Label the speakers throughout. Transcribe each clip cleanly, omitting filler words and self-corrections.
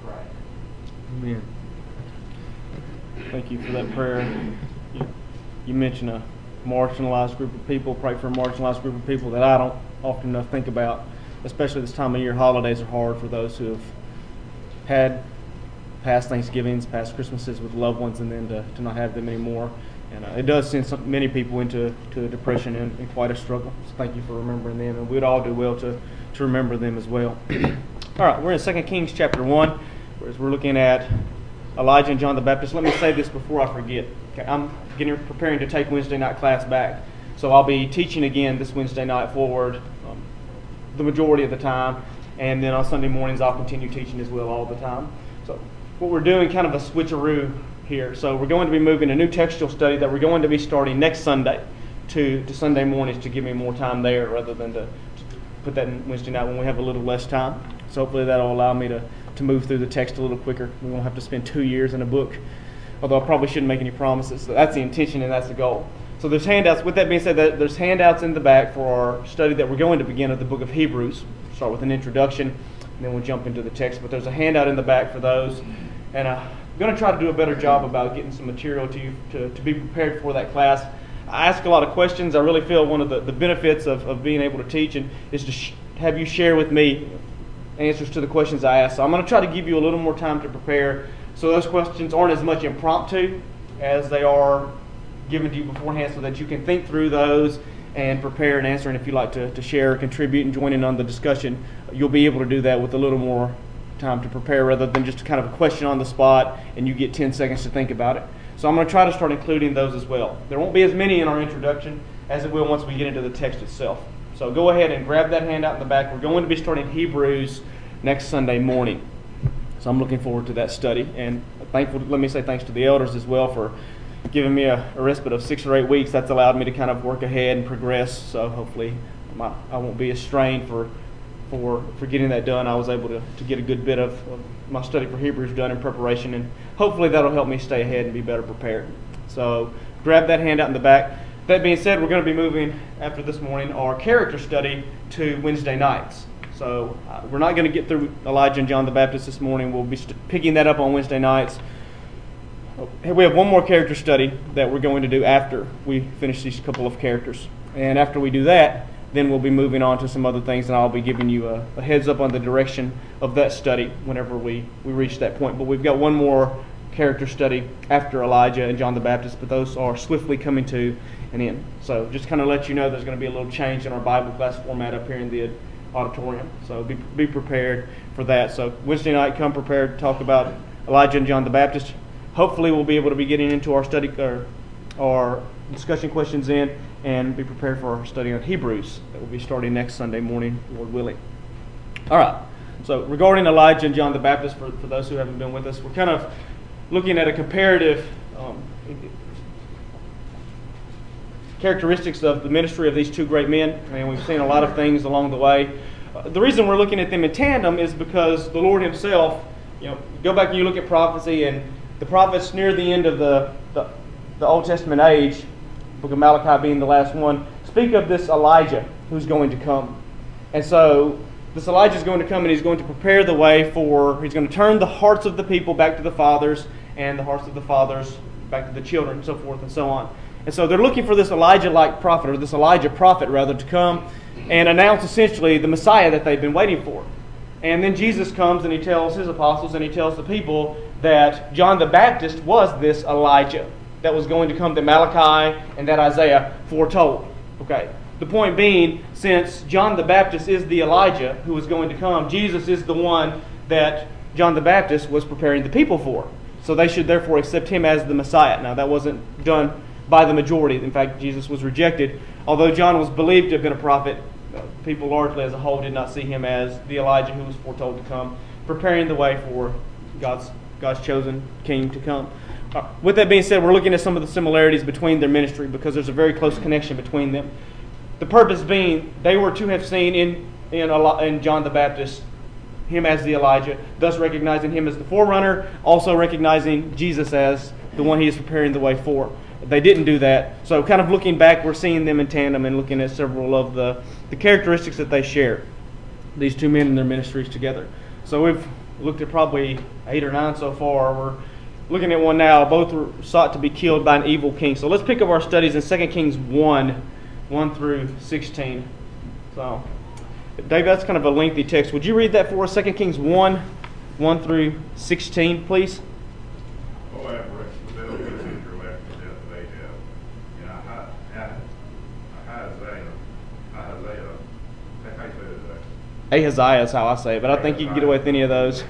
Speaker 1: pray.
Speaker 2: Amen. Thank you for that prayer. You mentioned a marginalized group of people. Pray for a marginalized group of people that I don't often enough think about, especially this time of year. Holidays are hard for those who have had past Thanksgivings, past Christmases with loved ones, and then to not have them anymore. And it does send many people into a depression and quite a struggle. So thank you for remembering them, and we'd all do well to remember them as well. All right, we're in 2 Kings chapter 1, whereas we're looking at Elijah and John the Baptist. Let me say this before I forget. Okay, I'm preparing to take Wednesday night class back, so I'll be teaching again this Wednesday night forward the majority of the time, and then on Sunday mornings I'll continue teaching as well all the time. So what we're doing, kind of a switcheroo here. So we're going to be moving a new textual study that we're going to be starting next Sunday to Sunday mornings to give me more time there rather than to put that in Wednesday night when we have a little less time. So hopefully that'll allow me to move through the text a little quicker. We won't have to spend 2 years in a book, although I probably shouldn't make any promises. So that's the intention and that's the goal. So there's handouts. With that being said, there's handouts in the back for our study that we're going to begin at the book of Hebrews. Start with an introduction, and then we'll jump into the text. But there's a handout in the back for those. And I'm going to try to do a better job about getting some material to you to be prepared for that class. I ask a lot of questions. I really feel one of the benefits of being able to teach is to have you share with me answers to the questions I ask. So I'm going to try to give you a little more time to prepare so those questions aren't as much impromptu as they are given to you beforehand, so that you can think through those and prepare and answer. And if you'd like to share, contribute, and join in on the discussion, you'll be able to do that with a little more time to prepare rather than just kind of a question on the spot and you get 10 seconds to think about it. So I'm going to try to start including those as well. There won't be as many in our introduction as it will once we get into the text itself. So go ahead and grab that handout in the back. We're going to be starting Hebrews next Sunday morning. So I'm looking forward to that study. And let me say thanks to the elders as well for giving me a respite of 6 or 8 weeks. That's allowed me to kind of work ahead and progress. So hopefully I won't be as strained for getting that done. I was able to get a good bit of my study for Hebrews done in preparation, and hopefully that'll help me stay ahead and be better prepared. So grab that handout in the back. That being said, we're going to be moving after this morning our character study to Wednesday nights. So we're not going to get through Elijah and John the Baptist this morning. We'll be picking that up on Wednesday nights. We have one more character study that we're going to do after we finish these couple of characters. And after we do that, then we'll be moving on to some other things, and I'll be giving you a heads up on the direction of that study whenever we reach that point. But we've got one more character study after Elijah and John the Baptist, but those are swiftly coming to an end. So just kind of let you know there's going to be a little change in our Bible class format up here in the auditorium. So be prepared for that. So Wednesday night, come prepared to talk about Elijah and John the Baptist. Hopefully we'll be able to be getting into our study, our discussion questions in, and be prepared for our study on Hebrews that will be starting next Sunday morning, Lord willing. All right. So regarding Elijah and John the Baptist, for those who haven't been with us, we're kind of looking at a comparative characteristics of the ministry of these two great men. And we've seen a lot of things along the way. The reason we're looking at them in tandem is because the Lord himself, go back and you look at prophecy, and the prophets near the end of the Old Testament age, book of Malachi being the last one, speak of this Elijah who's going to come. And so this Elijah is going to come, and he's going to prepare the way he's going to turn the hearts of the people back to the fathers, and the hearts of the fathers back to the children, and so forth and so on. And so they're looking for this Elijah-like prophet, or this Elijah prophet rather, to come and announce essentially the Messiah that they've been waiting for. And then Jesus comes and he tells his apostles and he tells the people that John the Baptist was this Elijah that was going to come, that Malachi and that Isaiah foretold. Okay. The point being, since John the Baptist is the Elijah who was going to come, Jesus is the one that John the Baptist was preparing the people for. So they should therefore accept him as the Messiah. Now that wasn't done by the majority. In fact, Jesus was rejected. Although John was believed to have been a prophet, people largely as a whole did not see him as the Elijah who was foretold to come, preparing the way for God's chosen king to come. With that being said, we're looking at some of the similarities between their ministry because there's a very close connection between them. The purpose being, they were to have seen in John the Baptist him as the Elijah, thus recognizing him as the forerunner, also recognizing Jesus as the one he is preparing the way for. They didn't do that. So kind of looking back, we're seeing them in tandem and looking at several of the characteristics that they share, these two men in their ministries together. So looked at probably 8 or 9 so far. We're looking at one now. Both were sought to be killed by an evil king. So let's pick up our studies in 2 Kings 1, 1 through 16. So, Dave, that's kind of a lengthy text. Would you read that for us? 2 Kings 1, 1 through 16, please. Ahaziah is how I say it, but I think you can get away with any of those.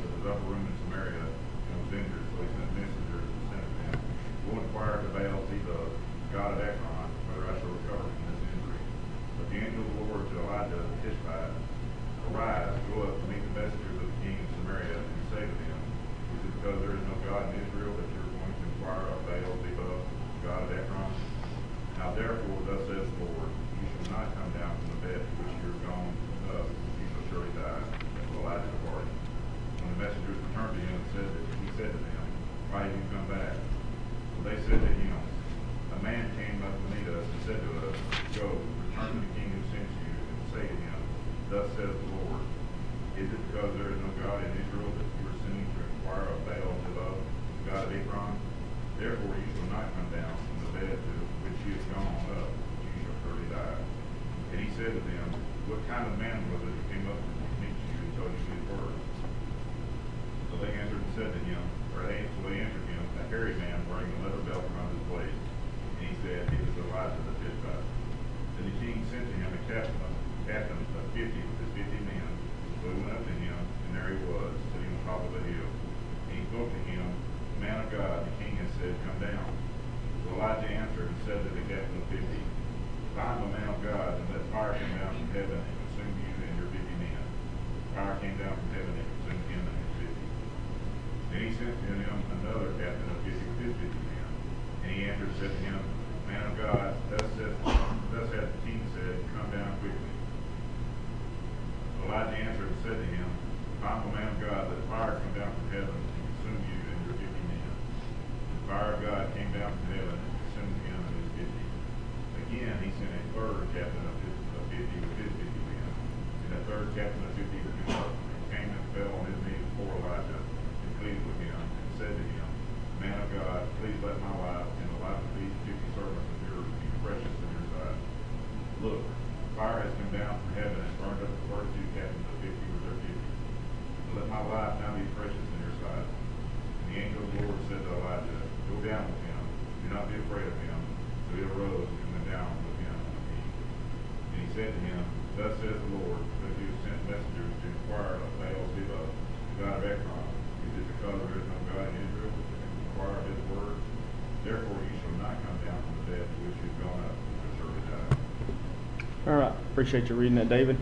Speaker 2: All right, appreciate you reading that, David.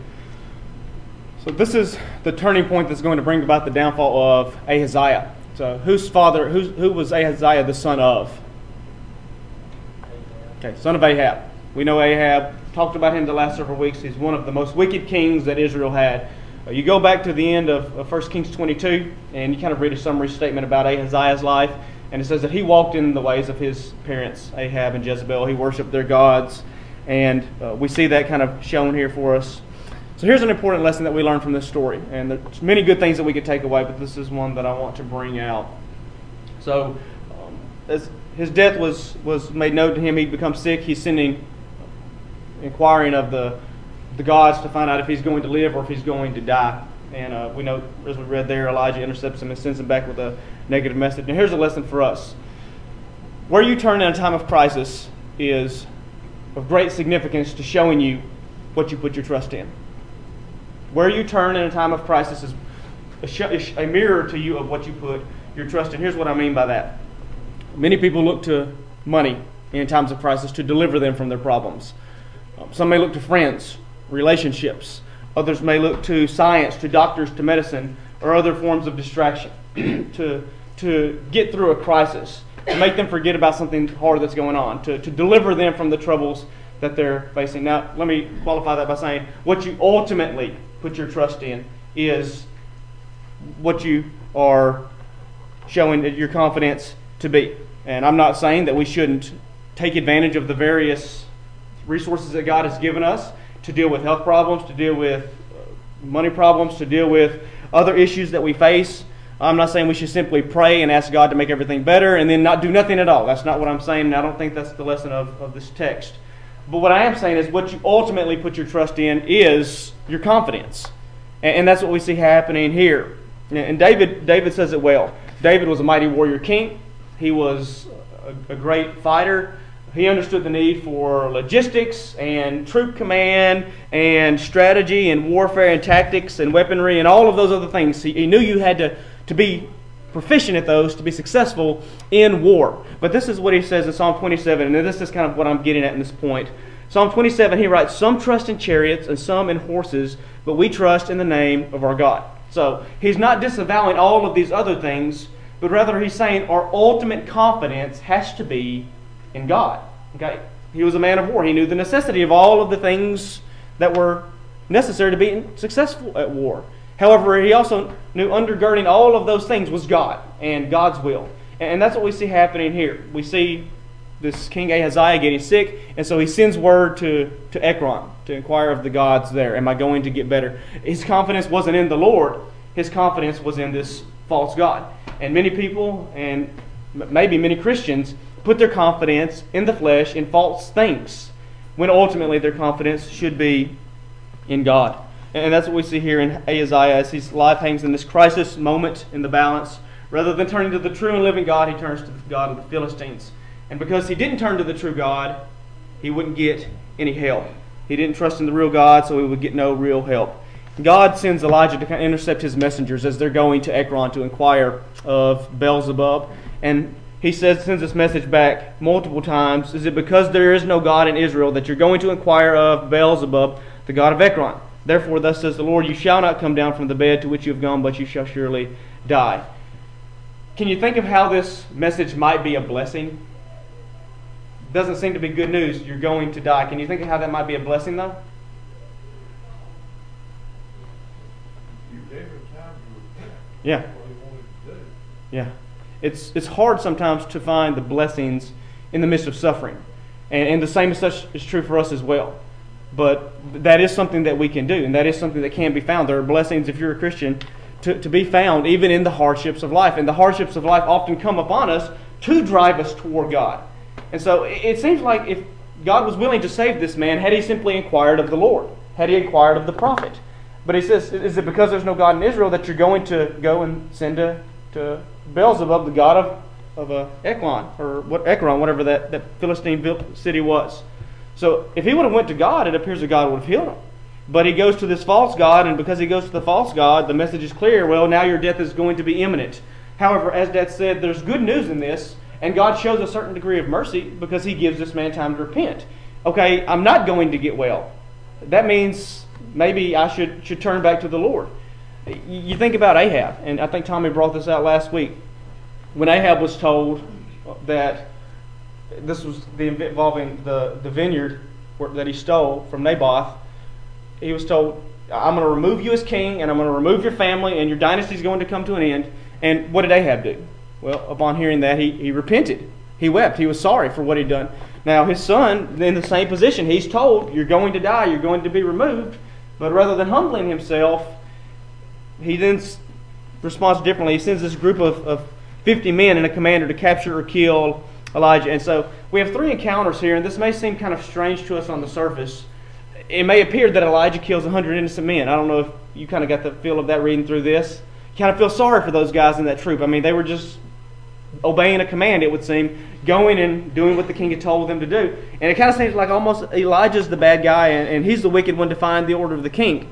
Speaker 2: So this is the turning point that's going to bring about the downfall of Ahaziah. So who was Ahaziah the son of? Okay, son of Ahab. We know Ahab, talked about him the last several weeks. He's one of the most wicked kings that Israel had. You go back to the end of 1 Kings 22, and you kind of read a summary statement about Ahaziah's life, and it says that he walked in the ways of his parents, Ahab and Jezebel. He worshipped their gods, and we see that kind of shown here for us. So here's an important lesson that we learn from this story, and there's many good things that we could take away, but this is one that I want to bring out. So as his death was made known to him, he'd become sick. He's inquiring of the gods to find out if he's going to live or if he's going to die. And we know, as we read there, Elijah intercepts him and sends him back with a negative message. And here's a lesson for us. Where you turn in a time of crisis is of great significance to showing you what you put your trust in. Where you turn in a time of crisis is a mirror to you of what you put your trust in. Here's what I mean by that. Many people look to money in times of crisis to deliver them from their problems. Some may look to friends, relationships. Others may look to science, to doctors, to medicine, or other forms of distraction to get through a crisis, to make them forget about something hard that's going on, to deliver them from the troubles that they're facing. Now, let me qualify that by saying what you ultimately put your trust in is what you are showing your confidence to be. And I'm not saying that we shouldn't take advantage of the various resources that God has given us to deal with health problems, to deal with money problems, to deal with other issues that we face. I'm not saying we should simply pray and ask God to make everything better and then not do nothing at all. That's not what I'm saying, and I don't think that's the lesson of this text. But what I am saying is what you ultimately put your trust in is your confidence. And that's what we see happening here. And David says it well. David was a mighty warrior king. He was a great fighter. He understood the need for logistics and troop command and strategy and warfare and tactics and weaponry and all of those other things. He knew you had to be proficient at those to be successful in war. But this is what he says in Psalm 27, and this is kind of what I'm getting at in this point. Psalm 27, he writes, "Some trust in chariots and some in horses, but we trust in the name of our God." So he's not disavowing all of these other things, but rather he's saying our ultimate confidence has to be in God. Okay? He was a man of war. He knew the necessity of all of the things that were necessary to be successful at war. However, he also knew undergirding all of those things was God and God's will. And that's what we see happening here. We see this King Ahaziah getting sick, and so he sends word to Ekron to inquire of the gods there. Am I going to get better? His confidence wasn't in the Lord. His confidence was in this false god. And many people, and maybe many Christians, put their confidence in the flesh, in false things, when ultimately their confidence should be in God. And that's what we see here in Ahaziah as his life hangs in this crisis moment in the balance. Rather than turning to the true and living God, he turns to the God of the Philistines. And because he didn't turn to the true God, he wouldn't get any help. He didn't trust in the real God, so he would get no real help. God sends Elijah to kind of intercept his messengers as they're going to Ekron to inquire of Beelzebub. And he sends this message back multiple times. Is it because there is no God in Israel that you're going to inquire of Beelzebub, the god of Ekron? Therefore, thus says the Lord, you shall not come down from the bed to which you have gone, but you shall surely die. Can you think of how this message might be a blessing? Doesn't seem to be good news. You're going to die. Can you think of how that might be a blessing, though?
Speaker 1: You gave him time to repent.
Speaker 2: Yeah.
Speaker 1: That's what he wanted to do.
Speaker 2: Yeah. It's hard sometimes to find the blessings in the midst of suffering. And the same as such is true for us as well. But that is something that we can do, and that is something that can be found. There are blessings, if you're a Christian, to be found even in the hardships of life. And the hardships of life often come upon us to drive us toward God. And so it seems like if God was willing to save this man, had he simply inquired of the Lord, had he inquired of the prophet. But he says, is it because there's no God in Israel that you're going to go and send to Beelzebub, the god of Ekron, or Ekron, whatever that Philistine city was? So if he would have went to God, it appears that God would have healed him. But he goes to this false god, and because he goes to the false god, the message is clear. Well, now your death is going to be imminent. However, as Dad said, there's good news in this, and God shows a certain degree of mercy because he gives this man time to repent. Okay, I'm not going to get well. That means maybe I should turn back to the Lord. You think about Ahab, and I think Tommy brought this out last week. When Ahab was told that this was involving the vineyard that he stole from Naboth, he was told, I'm going to remove you as king, and I'm going to remove your family, and your dynasty is going to come to an end. And what did Ahab do? Well, upon hearing that, he repented. He wept. He was sorry for what he'd done. Now, his son, in the same position, he's told, you're going to die, you're going to be removed. But rather than humbling himself, he then responds differently. He sends this group of 50 men and a commander to capture or kill Elijah. And so we have 3 encounters here, and this may seem kind of strange to us on the surface. It may appear that Elijah kills 100 innocent men. I don't know if you kind of got the feel of that reading through this. You kind of feel sorry for those guys in that troop. I mean, they were just obeying a command, it would seem, going and doing what the king had told them to do. And it kind of seems like almost Elijah's the bad guy, and he's the wicked one defying the order of the king.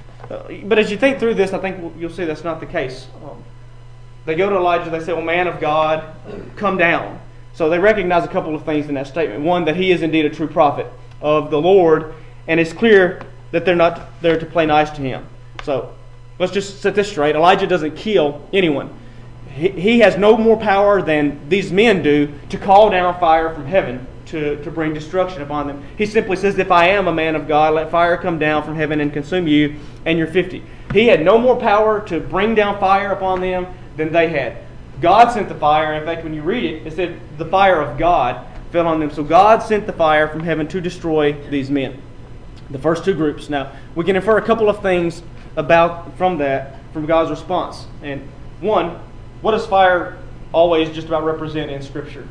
Speaker 2: But as you think through this, I think you'll see that's not the case. They go to Elijah, they say, well, man of God, come down. So they recognize a couple of things in that statement. One, that he is indeed a true prophet of the Lord, and it's clear that they're not there to play nice to him. So let's just set this straight. Elijah doesn't kill anyone. He has no more power than these men do to call down fire from heaven to bring destruction upon them. He simply says, if I am a man of God, let fire come down from heaven and consume you and your 50. He had no more power to bring down fire upon them than they had. God sent the fire. In fact, when you read it, it said the fire of God fell on them. So God sent the fire from heaven to destroy these men. The first 2 groups. Now, we can infer a couple of things from that. from God's response. And one, what does fire always just about represent in Scripture?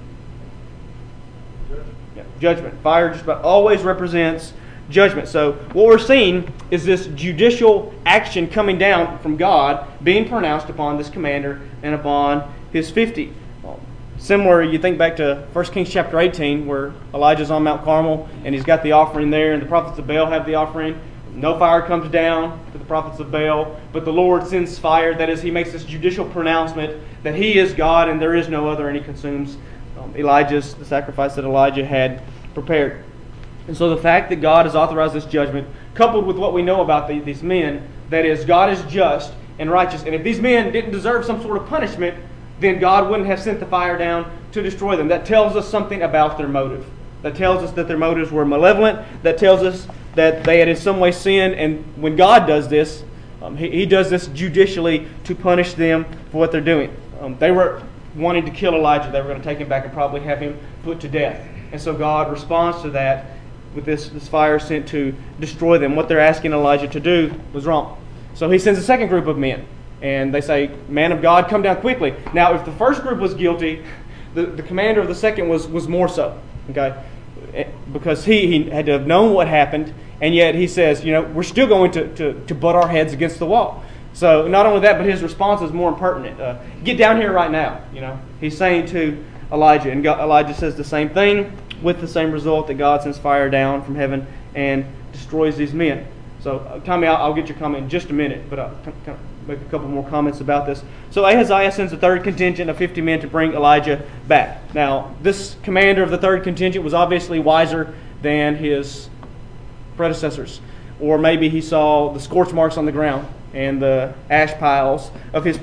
Speaker 2: Yeah, judgment. Fire just about always represents judgment. So what we're seeing is this judicial action coming down from God being pronounced upon this commander and upon his 50. Similar, you think back to 1 Kings chapter 18 where Elijah's on Mount Carmel and he's got the offering there and the prophets of Baal have the offering. No fire comes down to the prophets of Baal, but the Lord sends fire. That is, he makes this judicial pronouncement that he is God and there is no other, and he consumes the sacrifice that Elijah had prepared. And so the fact that God has authorized this judgment, coupled with what we know about these men, that is, God is just and righteous. And if these men didn't deserve some sort of punishment, then God wouldn't have sent the fire down to destroy them. That tells us something about their motive. That tells us that their motives were malevolent. That tells us that they had in some way sinned. And when God does this, He does this judicially to punish them for what they're doing. They were wanting to kill Elijah. They were going to take him back and probably have him put to death. And so God responds to that with this fire sent to destroy them. What they're asking Elijah to do was wrong. So he sends a second group of men. And they say, "Man of God, come down quickly." Now, if the first group was guilty, the commander of the second was more so. Okay? Because he had to have known what happened. And yet he says, we're still going to butt our heads against the wall. So not only that, but his response is more impertinent. Get down here right now. He's saying to Elijah. And Elijah says the same thing with the same result, that God sends fire down from heaven and destroys these men. So, Tommy, I'll get your comment in just a minute, but I'll make a couple more comments about this. So Ahaziah sends a third contingent of 50 men to bring Elijah back. Now, this commander of the third contingent was obviously wiser than his predecessors. Or maybe he saw the scorch marks on the ground and the ash piles of his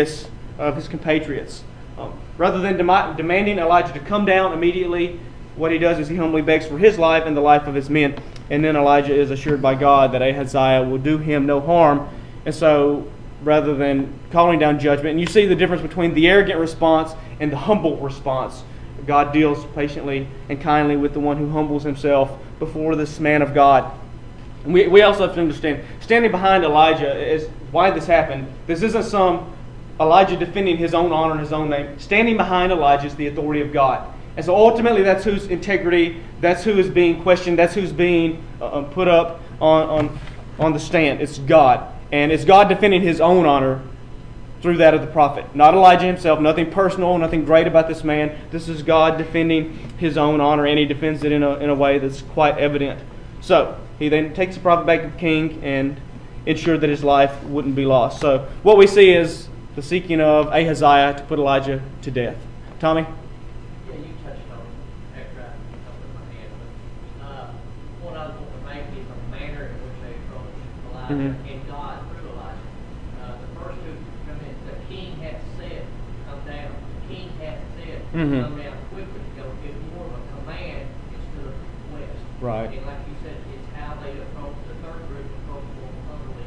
Speaker 2: compatriots. Rather than demanding Elijah to come down immediately, what he does is he humbly begs for his life and the life of his men. And then Elijah is assured by God that Ahaziah will do him no harm. And so, rather than calling down judgment, and you see the difference between the arrogant response and the humble response. God deals patiently and kindly with the one who humbles himself before this man of God. And we also have to understand, standing behind Elijah is why this happened. This isn't some Elijah defending his own honor and his own name. Standing behind Elijah is the authority of God. And so ultimately that's whose integrity, that's who is being questioned, that's who's being put up on the stand. It's God. And it's God defending his own honor through that of the prophet. Not Elijah himself, nothing personal, nothing great about this man. This is God defending his own honor, and he defends it in a way that's quite evident. So, he then takes the prophet back to the king and ensured that his life wouldn't be lost. So, what we see is the seeking of Ahaziah to put Elijah to death. Tommy?
Speaker 3: Yeah, you touched on it after I put my hand. But what I was going to make is the manner in which they approached Elijah and God through Elijah. The first two come in, the king hath said, come down. The king hath said, come down quickly. It's more of a command instead of a request.
Speaker 2: Right.
Speaker 3: And like you said, it's how they approach the third group, approach more humbly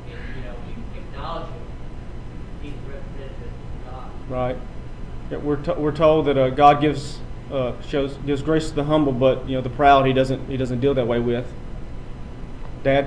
Speaker 3: and acknowledging he's the representative of God.
Speaker 2: Right. Yeah, we're told that God gives grace to the humble, but the proud he doesn't deal that way with. Dad?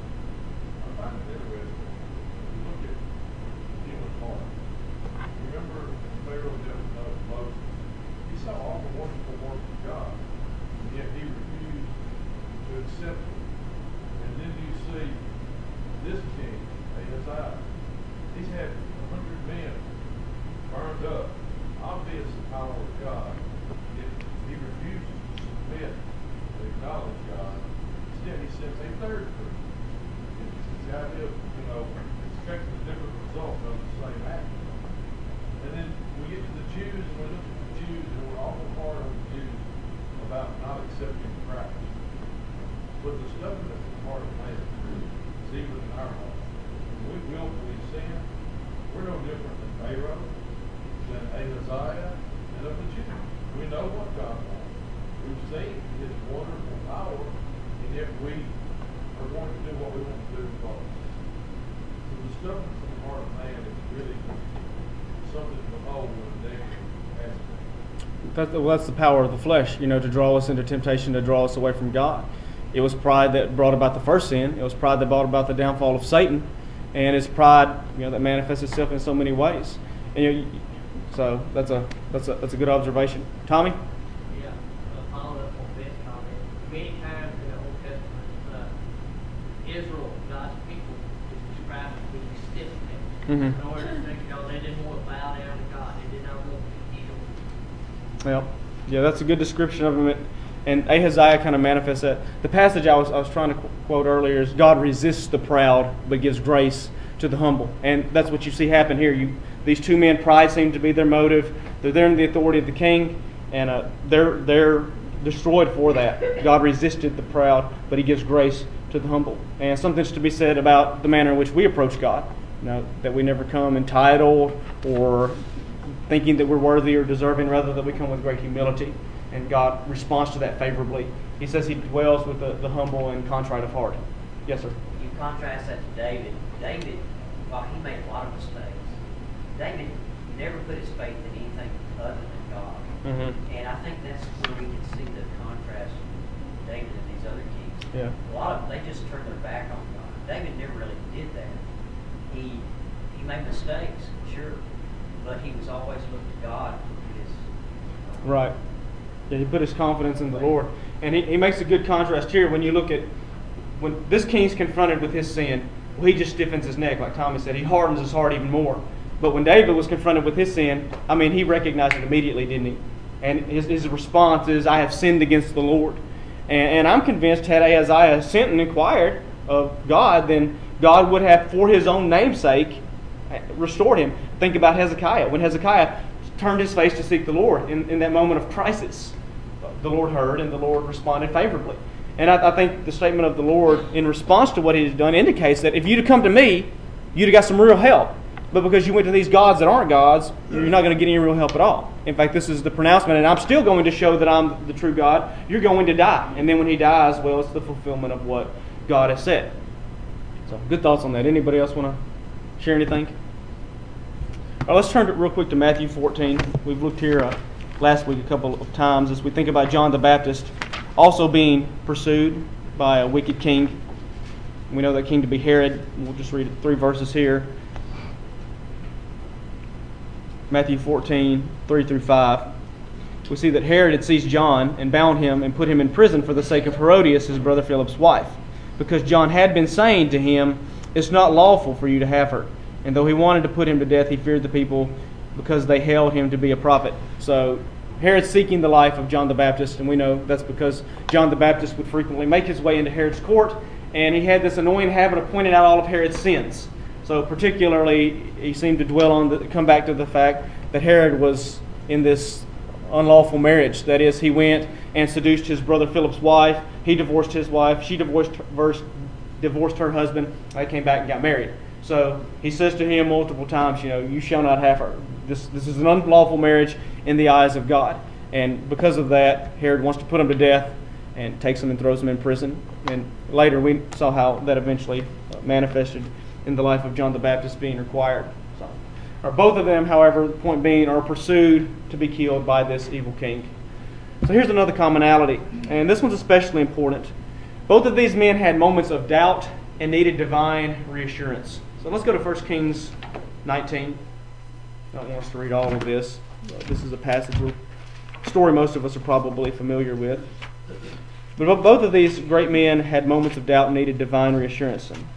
Speaker 1: I find it interesting. Look at human heart. Remember Pharaoh didn't know Moses. He saw all the wonderful work of God, and yet he refused to accept it. And then you see this king, Ahaziah. He's had 100 men burned up. Obvious the power of God. Yet he refuses to submit to acknowledge God. Instead, he sends a third group. It's the idea of, expecting a different result of the same action. And then we get to the Jews, and we look at the Jews, and we're awful hard on the Jews about not accepting Christ. But the stubbornness of the heart of man is even in our heart. When we willfully sin, we're no different than Pharaoh, than Ahaziah, and of the Jews. We know what God wants. We've seen his wonderful power, and yet we are going to do what we want to do for us. So the stubbornness of the heart of man is really something to behold in a negative aspect.
Speaker 2: That's the power of the flesh, to draw us into temptation, to draw us away from God. It was pride that brought about the first sin. It was pride that brought about the downfall of Satan. and it's pride, that manifests itself in so many ways. And so that's a good observation. Tommy?
Speaker 3: Yeah, following up on Ben's comment, many times in the Old Testament, Israel, God's people, is described as being stiff-necked.
Speaker 2: Mm-hmm.
Speaker 3: In order to think, they didn't want to bow down to God. They did not want to be healed.
Speaker 2: Well, yeah, that's a good description of him. And Ahaziah kind of manifests that. The passage I was trying to quote earlier is, God resists the proud, but gives grace to the humble. And that's what you see happen here. These two men, pride seemed to be their motive. They're there in the authority of the king, and they're destroyed for that. God resisted the proud, but He gives grace to the humble. And something's to be said about the manner in which we approach God. That we never come entitled or thinking that we're worthy or deserving, rather that we come with great humility. And God responds to that favorably. He says He dwells with the humble and contrite of heart. Yes, sir.
Speaker 4: You contrast that to David. David, while he made a lot of mistakes, David never put his faith in anything other than God.
Speaker 2: Mm-hmm.
Speaker 4: And I think that's where we can see the contrast with David and these other kings.
Speaker 2: Yeah.
Speaker 4: A lot of them, they just turned their back on God. David never really did that. He made mistakes, sure, but he was always looking to God for his.
Speaker 2: Right. Yeah, he put his confidence in the Lord. And he makes a good contrast here when you look at when this king's confronted with his sin. Well, he just stiffens his neck, like Tommy said. He hardens his heart even more. But when David was confronted with his sin, he recognized it immediately, didn't he? And his response is, I have sinned against the Lord. And I'm convinced had Ahaziah sent and inquired of God, then God would have, for His own name's sake, restored him. Think about Hezekiah. When Hezekiah turned his face to seek the Lord in that moment of crisis, the Lord heard and the Lord responded favorably. And I think the statement of the Lord in response to what He's done indicates that if you'd have come to me, you'd have got some real help. But because you went to these gods that aren't gods, you're not going to get any real help at all. In fact, this is the pronouncement, and I'm still going to show that I'm the true God. You're going to die. And then when He dies, well, it's the fulfillment of what God has said. So, good thoughts on that. Anybody else want to share anything? All right, let's turn real quick to Matthew 14. We've looked here last week a couple of times as we think about John the Baptist also being pursued by a wicked king. We know that king to be Herod. We'll just read 3 verses here. Matthew 14, 3 through 5. We see that Herod had seized John and bound him and put him in prison for the sake of Herodias, his brother Philip's wife, because John had been saying to him, it's not lawful for you to have her. And though he wanted to put him to death, he feared the people because they held him to be a prophet. So Herod's seeking the life of John the Baptist, and we know that's because John the Baptist would frequently make his way into Herod's court, and he had this annoying habit of pointing out all of Herod's sins. So particularly, he seemed to come back to the fact that Herod was in this unlawful marriage. That is, he went and seduced his brother Philip's wife. He divorced his wife. She divorced her husband. They came back and got married. So he says to him multiple times, you shall not have her. This is an unlawful marriage in the eyes of God. And because of that, Herod wants to put him to death and takes him and throws him in prison. And later we saw how that eventually manifested in the life of John the Baptist being required. Both of them, however, the point being, are pursued to be killed by this evil king. So here's another commonality, and this one's especially important. Both of these men had moments of doubt and needed divine reassurance. So let's go to 1 Kings 19. I don't want us to read all of this. This is a story most of us are probably familiar with. But both of these great men had moments of doubt and needed divine reassurance. And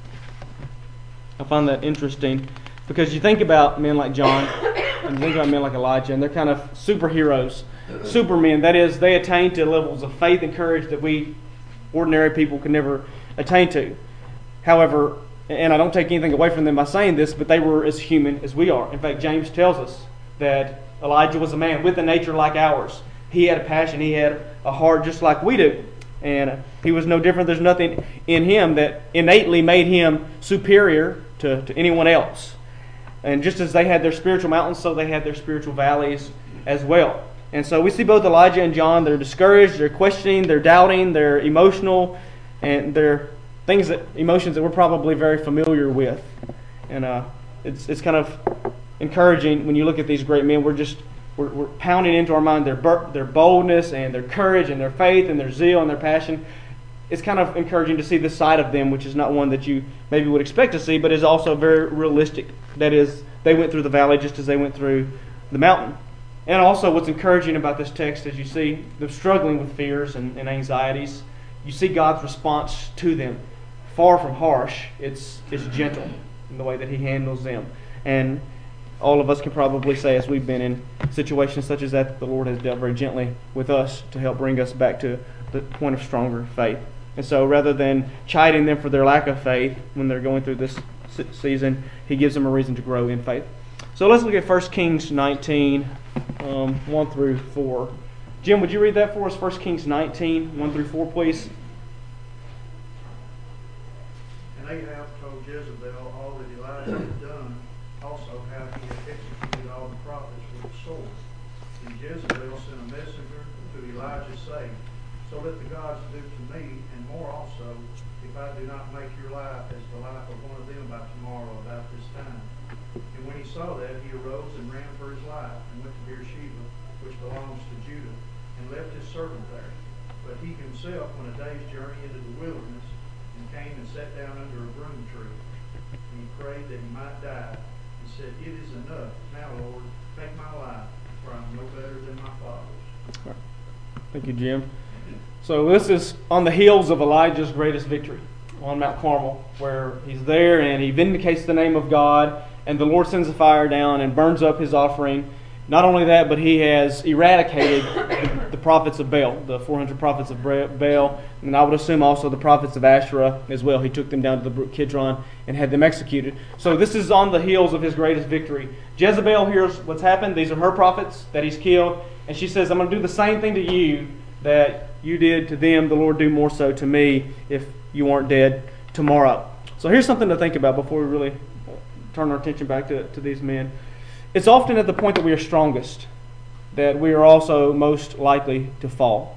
Speaker 2: I find that interesting because you think about men like John and you think about men like Elijah, and they're kind of superheroes, supermen. That is, they attain to levels of faith and courage that we ordinary people can never attain to. However, and I don't take anything away from them by saying this, but they were as human as we are. In fact, James tells us that Elijah was a man with a nature like ours. He had a passion. He had a heart just like we do. And he was no different. There's nothing in him that innately made him superior to anyone else. And just as they had their spiritual mountains, so they had their spiritual valleys as well. And so we see both Elijah and John. They're discouraged, they're questioning, they're doubting, they're emotional, and they're emotions that we're probably very familiar with. And it's kind of encouraging when you look at these great men. We're pounding into our mind their boldness and their courage and their faith and their zeal and their passion. it's kind of encouraging to see this side of them, which is not one that you maybe would expect to see, but is also very realistic. That is, they went through the valley just as they went through the mountain. And also what's encouraging about this text is you see them struggling with fears and anxieties. You see God's response to them. Far from harsh, it's gentle in the way that He handles them. And all of us can probably say, as we've been in situations such as that, the Lord has dealt very gently with us to help bring us back to the point of stronger faith. And so rather than chiding them for their lack of faith when they're going through this season, He gives them a reason to grow in faith. So let's look at 1 Kings 19, 1 through 4. Jim, would you read that for us? 1 Kings 19, 1 through 4, please.
Speaker 5: And Ahab told Jezebel all that Elijah had done, also how he had executed all the prophets with the sword. And Jezebel sent a messenger to Elijah, saying, So let the gods do to me, and more also, if I do not make your life as the life of one of them by tomorrow about this time. And when he saw that, he arose and ran for his life, and went to Beersheba, which belongs to Judah, and left his servant there. But he himself went a day's journey into the wilderness, and came and sat down under a broom tree. And he prayed that he might die, and said, It is enough. Now, Lord, take my life, for I am no better than my father's.
Speaker 2: Thank you, Jim. So this is on the heels of Elijah's greatest victory on Mount Carmel, where he's there and he vindicates the name of God, and the Lord sends a fire down and burns up his offering. Not only that, but he has eradicated the prophets of Baal, the 400 prophets of Baal, and I would assume also the prophets of Asherah as well. He took them down to the brook Kidron and had them executed. So this is on the heels of his greatest victory. Jezebel hears what's happened. These are her prophets that he's killed, and she says, I'm going to do the same thing to you that you did to them. The Lord do more so to me if you aren't dead tomorrow. So here's something to think about before we really turn our attention back to these men. It's often at the point that we are strongest that we are also most likely to fall.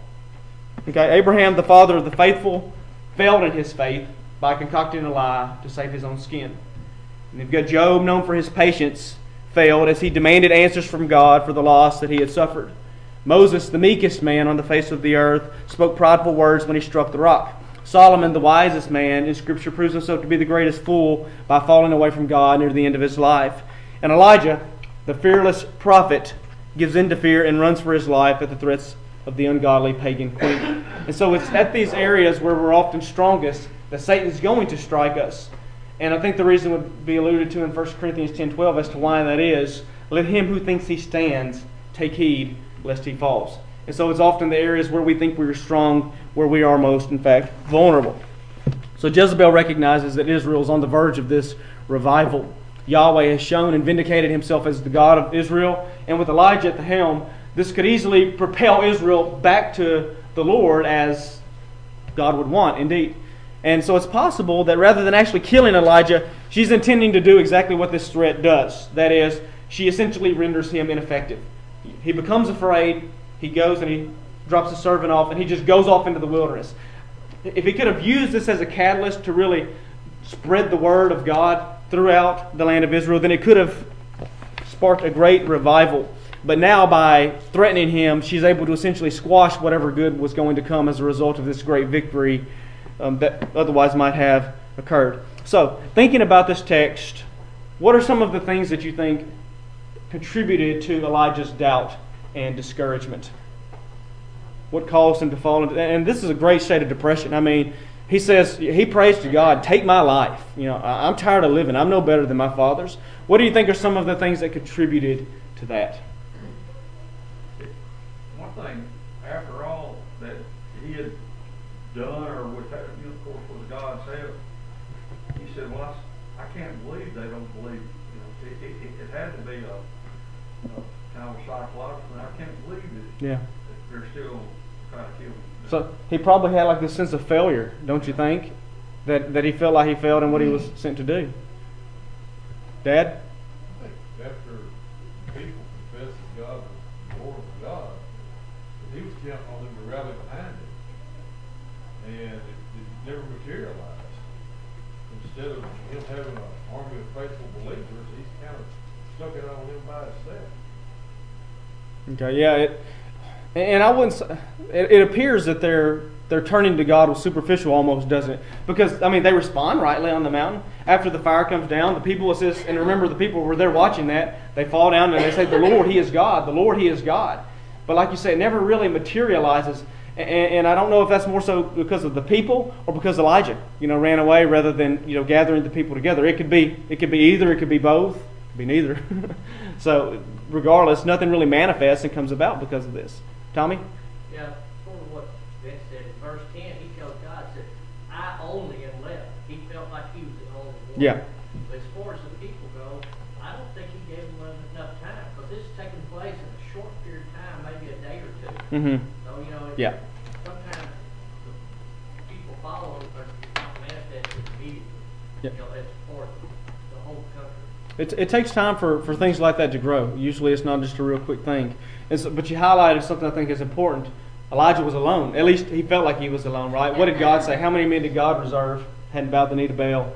Speaker 2: Okay, Abraham, the father of the faithful, failed in his faith by concocting a lie to save his own skin. And you've got Job, known for his patience, failed as he demanded answers from God for the loss that he had suffered. Moses, the meekest man on the face of the earth, spoke prideful words when he struck the rock. Solomon, the wisest man in Scripture, proves himself to be the greatest fool by falling away from God near the end of his life. And Elijah, the fearless prophet, gives in to fear and runs for his life at the threats of the ungodly pagan queen. And so it's at these areas where we're often strongest that Satan's going to strike us. And I think the reason would be alluded to in 1 Corinthians 10:12 as to why that is. Let him who thinks he stands take heed lest he falls. And so it's often the areas where we think we are strong where we are most, in fact, vulnerable. So Jezebel recognizes that Israel is on the verge of this revival. Yahweh has shown and vindicated himself as the God of Israel. And with Elijah at the helm, this could easily propel Israel back to the Lord as God would want, indeed. And so it's possible that rather than actually killing Elijah, she's intending to do exactly what this threat does. That is, she essentially renders him ineffective. He becomes afraid. He goes and he drops the servant off, and he just goes off into the wilderness. If he could have used this as a catalyst to really spread the word of God throughout the land of Israel, then it could have sparked a great revival. But now by threatening him, she's able to essentially squash whatever good was going to come as a result of this great victory that otherwise might have occurred. So, thinking about this text, what are some of the things that you think contributed to Elijah's doubt and discouragement? What caused him to fall into, and this is a great state of depression. I mean, he says, he prays to God, take my life. You know, I'm tired of living. I'm no better than my fathers. What do you think are some of the things that contributed to that?
Speaker 1: One thing, after all that he had done, or with that, of course, with God's help, he said, well, I can't believe they don't believe. You know, it had to be a kind of a psychological thing. I can't believe that they're still trying to kill me.
Speaker 2: So he probably had like this sense of failure, don't you think? That he felt like he failed in what he was sent to do. Dad?
Speaker 1: I think after people confessed that God was Lord of God, he was counting on them to rally behind him. And it never materialized. Instead of him having an army of faithful believers, he's kind of stuck it on him by himself.
Speaker 2: Okay, yeah. And I wouldn't. It appears that there their turning to God was superficial almost, doesn't it? Because, I mean, they respond rightly on the mountain. After the fire comes down, the people assist, and remember the people were there watching that, they fall down and they say, the Lord, He is God. The Lord, He is God. But like you say, it never really materializes. And I don't know if that's more so because of the people or because Elijah, ran away rather than, gathering the people together. It could be either, it could be both, it could be neither. So regardless, nothing really manifests and comes about because of this. Tommy?
Speaker 3: Yeah, sort of what Vince said in verse 10, he tells God, said, I only am left. He felt like he was the only one.
Speaker 2: Yeah.
Speaker 3: But as far as the people go, I don't think he gave them enough time, because this is taking place in a short period of time, maybe a day or two.
Speaker 2: Mm-hmm.
Speaker 3: So,
Speaker 2: Yeah.
Speaker 3: sometimes the people follow it, but it's not manifested immediately.
Speaker 2: Yeah.
Speaker 3: As far as the whole country.
Speaker 2: It takes time for things like that to grow. Usually it's not just a real quick thing. But you highlighted something I think is important. Elijah was alone. At least he felt like he was alone, right? What did God say? How many men did God reserve? Hadn't bowed the knee to Baal.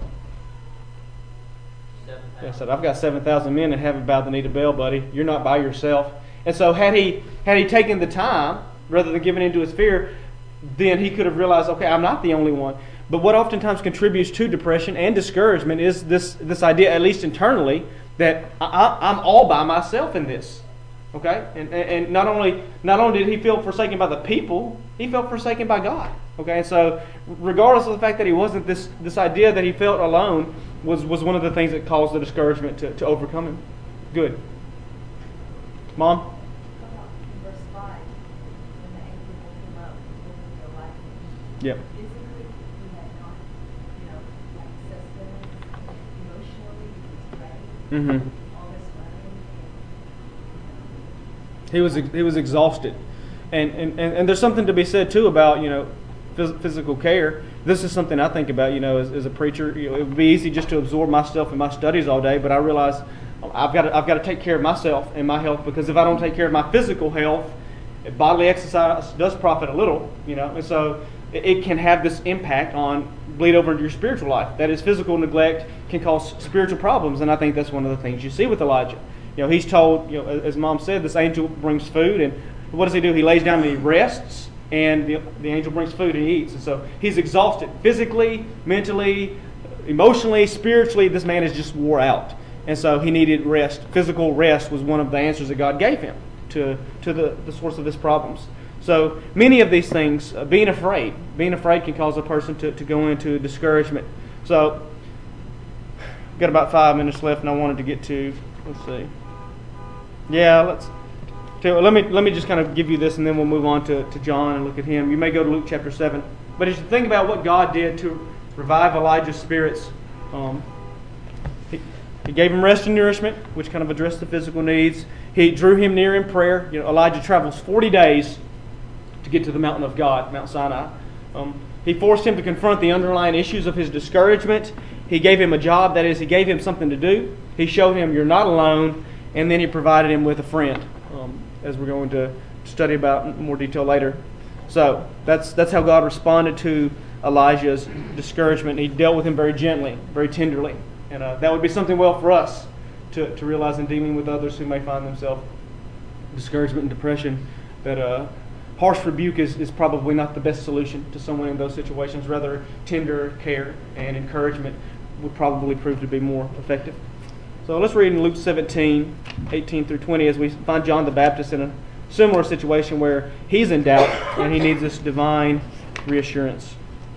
Speaker 3: 7,000.
Speaker 2: He said, I've got 7,000 men that haven't bowed the knee to Baal, buddy. You're not by yourself. And so had he taken the time, rather than giving into his fear, then he could have realized, okay, I'm not the only one. But what oftentimes contributes to depression and discouragement is this idea, at least internally, that I'm all by myself in this. Okay? And not only did he feel forsaken by the people, he felt forsaken by God. Okay? And so regardless of the fact that he wasn't, this idea that he felt alone was one of the things that caused the discouragement to overcome him. Good. Mom?
Speaker 6: Verse 5, when the angel woke him up, looking for life.
Speaker 2: Yep.
Speaker 6: Physically, he had not, like sustenance, emotionally, he was ready.
Speaker 2: Mm-hmm.
Speaker 6: All this running.
Speaker 2: He was exhausted, and there's something to be said too about physical care. This is something I think about as a preacher. It would be easy just to absorb myself in my studies all day, but I realize I've got to take care of myself and my health, because if I don't take care of my physical health, bodily exercise does profit a little, and so it can have this impact on bleed over into your spiritual life. That is, physical neglect can cause spiritual problems, and I think that's one of the things you see with Elijah. He's told, as Mom said, this angel brings food, and what does he do? He lays down and he rests, and the angel brings food and he eats. And so he's exhausted physically, mentally, emotionally, spiritually. This man is just wore out. And so he needed rest. Physical rest was one of the answers that God gave him to the source of his problems. So many of these things, being afraid can cause a person to go into discouragement. So we've got about 5 minutes left, and I wanted to get to, let's see. Yeah, let me just kind of give you this, and then we'll move on to John and look at him. You may go to Luke chapter 7. But as you think about what God did to revive Elijah's spirits, he gave him rest and nourishment, which kind of addressed the physical needs. He drew him near in prayer. Elijah travels 40 days to get to the mountain of God, Mount Sinai. He forced him to confront the underlying issues of his discouragement. He gave him a job, that is, he gave him something to do. He showed him you're not alone, and then he provided him with a friend, as we're going to study about in more detail later. So that's how God responded to Elijah's discouragement. He dealt with him very gently, very tenderly. And that would be something well for us to realize in dealing with others who may find themselves discouragement and depression, that harsh rebuke is probably not the best solution to someone in those situations. Rather, tender care and encouragement would probably prove to be more effective. So let's read in Luke 17, 18 through 20, as we find John the Baptist in a similar situation where he's in doubt and he needs this divine reassurance.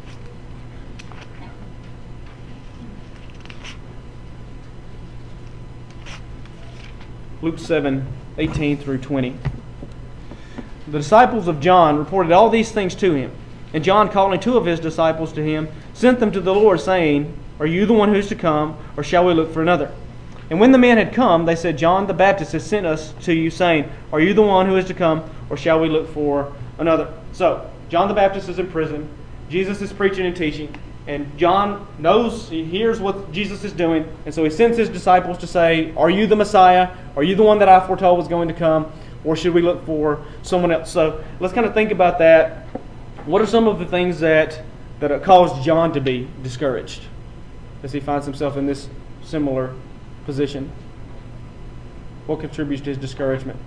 Speaker 2: Luke 7, 18 through 20. The disciples of John reported all these things to him. And John, calling 2 of his disciples to him, sent them to the Lord, saying, Are you the one who is to come, or shall we look for another? And when the men had come, they said, John the Baptist has sent us to you, saying, Are you the one who is to come, or shall we look for another? So, John the Baptist is in prison. Jesus is preaching and teaching. And John knows, he hears what Jesus is doing. And so he sends his disciples to say, Are you the Messiah? Are you the one that I foretold was going to come? Or should we look for someone else? So let's kind of think about that. What are some of the things that caused John to be discouraged as he finds himself in this similar position? What contributes to his discouragement?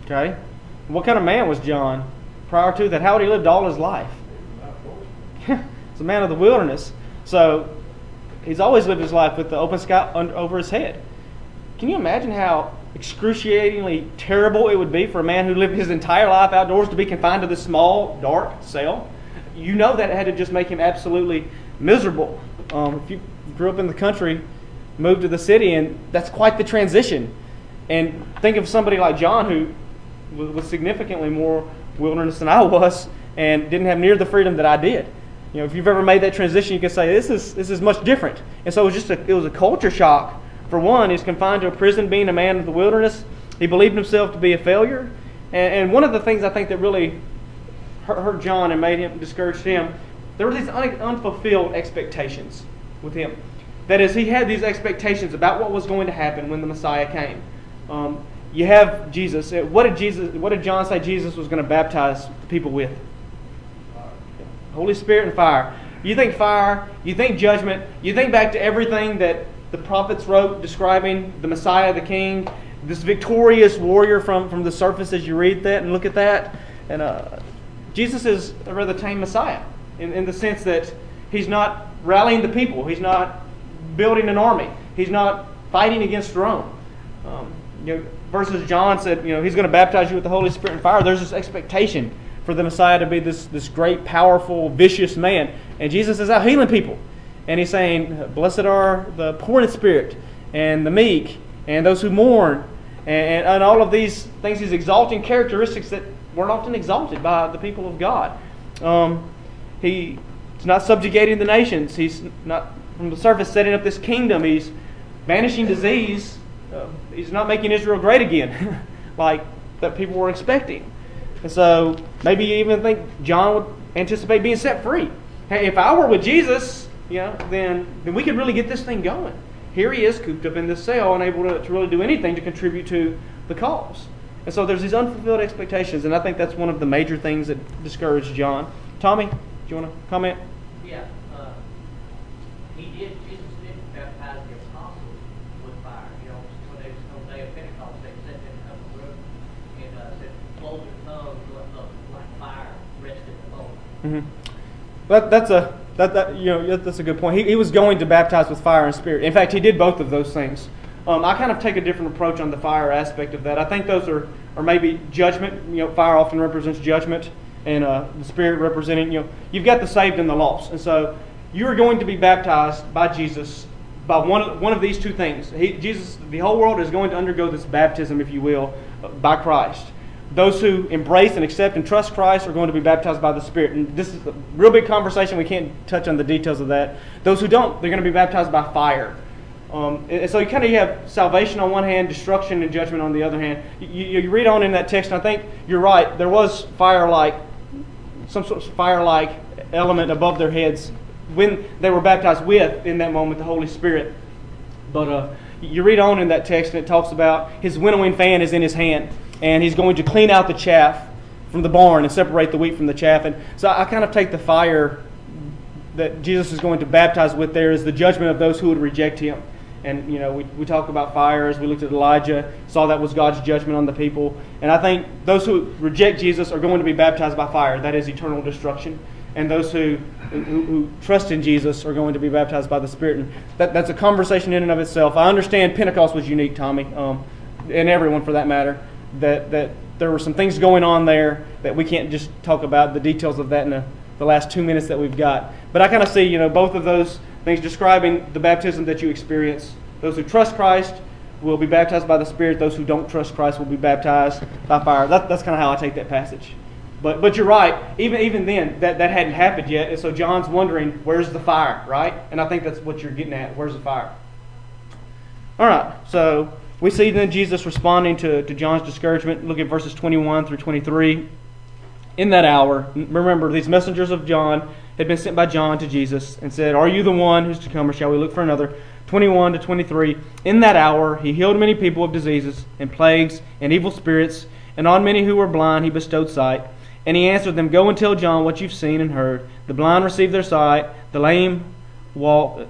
Speaker 2: Okay? What kind of man was John prior to that? How had he lived all his life? He's a man of the wilderness. So he's always lived his life with the open sky over his head. Can you imagine how excruciatingly terrible it would be for a man who lived his entire life outdoors to be confined to this small, dark cell? You know that had to just make him absolutely miserable. If you grew up in the country, moved to the city, and that's quite the transition. And think of somebody like John who was significantly more wilderness than I was and didn't have near the freedom that I did. You know, if you've ever made that transition, you can say this is much different. And so it was a culture shock. For one, he's confined to a prison, being a man of the wilderness. He believed himself to be a failure. And one of the things I think that really hurt John and made him, discouraged him, there were these unfulfilled expectations with him. That is, he had these expectations about what was going to happen when the Messiah came. You have Jesus. What did John say Jesus was going to baptize people with? Holy Spirit and fire. You think fire, you think judgment, you think back to everything that the prophets wrote describing the Messiah, the King, this victorious warrior from the surface as you read that and look at that. And Jesus is a rather tame Messiah in the sense that he's not rallying the people. He's not building an army. He's not fighting against Rome. Versus John said, he's going to baptize you with the Holy Spirit and fire. There's this expectation for the Messiah to be this great, powerful, vicious man. And Jesus is out healing people. And he's saying, blessed are the poor in spirit, and the meek, and those who mourn, and all of these things. He's exalting characteristics that weren't often exalted by the people of God. He's not subjugating the nations. He's not, from the surface, setting up this kingdom. He's banishing disease. He's not making Israel great again, like that people were expecting. And so maybe you even think John would anticipate being set free. Hey, if I were with Jesus, then we could really get this thing going. Here he is cooped up in this cell, unable to really do anything to contribute to the cause. And so there's these unfulfilled expectations, and I think that's one of the major things that discouraged John. Tommy, do you want to comment?
Speaker 3: Yeah. Jesus did baptize the apostles with fire. When they was on the day of Pentecost, they sat in a upper room and said, cloven tongues like fire rested upon them.
Speaker 2: That's a good point. He was going to baptize with fire and spirit. In fact, he did both of those things. I kind of take a different approach on the fire aspect of that. I think those are maybe judgment. Fire often represents judgment, and the spirit representing, you've got the saved and the lost. And so you're going to be baptized by Jesus by one of these two things. The whole world is going to undergo this baptism, if you will, by Christ. Those who embrace and accept and trust Christ are going to be baptized by the Spirit. And this is a real big conversation. We can't touch on the details of that. Those who don't, they're going to be baptized by fire. And so you have salvation on one hand, destruction and judgment on the other hand. You read on in that text, and I think you're right. There was some sort of fire-like element above their heads when they were baptized with, in that moment, the Holy Spirit. But you read on in that text, and it talks about his winnowing fan is in his hand. And he's going to clean out the chaff from the barn and separate the wheat from the chaff. And so I kind of take the fire that Jesus is going to baptize with there as the judgment of those who would reject him. And, we talk about fire as we looked at Elijah, saw that was God's judgment on the people. And I think those who reject Jesus are going to be baptized by fire. That is eternal destruction. And those who trust in Jesus are going to be baptized by the Spirit. And that's a conversation in and of itself. I understand Pentecost was unique, Tommy, and everyone for that matter. That there were some things going on there that we can't just talk about the details of that in the last 2 minutes that we've got. But I kind of see, both of those things describing the baptism that you experience. Those who trust Christ will be baptized by the Spirit. Those who don't trust Christ will be baptized by fire. That's kind of how I take that passage. But you're right. Even then, that hadn't happened yet. And so John's wondering, where's the fire, right? And I think that's what you're getting at. Where's the fire? All right, so we see then Jesus responding to John's discouragement. Look at verses 21 through 23. In that hour, remember, these messengers of John had been sent by John to Jesus and said, are you the one who's to come, or shall we look for another? 21 to 23. In that hour, he healed many people of diseases and plagues and evil spirits, and on many who were blind he bestowed sight. And he answered them, go and tell John what you've seen and heard. The blind receive their sight, the lame walk,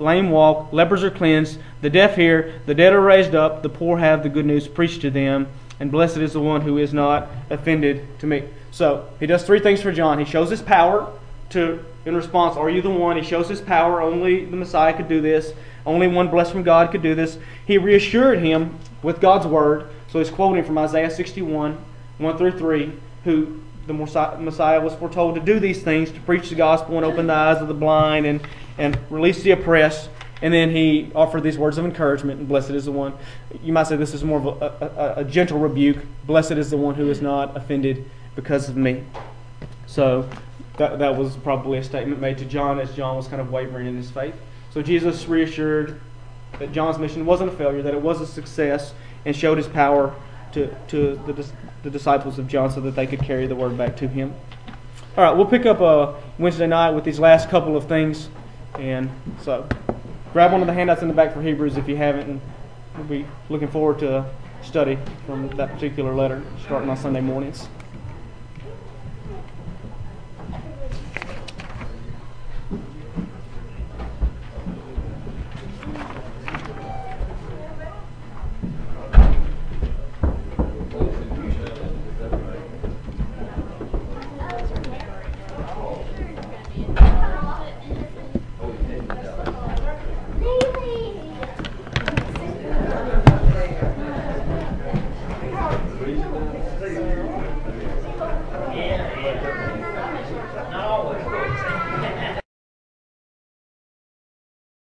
Speaker 2: lepers are cleansed, the deaf hear, the dead are raised up, the poor have the good news preached to them, and blessed is the one who is not offended to me. So he does three things for John. He shows his power in response, are you the one? He shows his power. Only the Messiah could do this. Only one blessed from God could do this. He reassured him with God's word. So he's quoting from Isaiah 61, 1 through 3, who the Messiah was foretold to do these things, to preach the gospel and open the eyes of the blind and release the oppressed. And then he offered these words of encouragement, and blessed is the one. You might say this is more of a gentle rebuke. Blessed is the one who is not offended because of me. So that was probably a statement made to John as John was kind of wavering in his faith. So Jesus reassured that John's mission wasn't a failure, that it was a success, and showed his power to the disciples of John so that they could carry the word back to him. All right, we'll pick up Wednesday night with these last couple of things. And so grab one of the handouts in the back for Hebrews if you haven't, and we'll be looking forward to a study from that particular letter starting on Sunday mornings.